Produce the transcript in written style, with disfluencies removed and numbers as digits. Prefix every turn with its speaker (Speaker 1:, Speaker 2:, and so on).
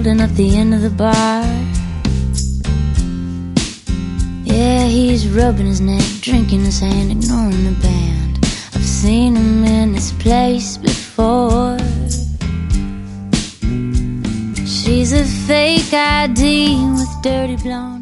Speaker 1: holding up the end of the bar. Yeah, he's rubbing his neck, drinking his hand, ignoring the band. I've seen him in this place before. She's a fake ID with dirty blonde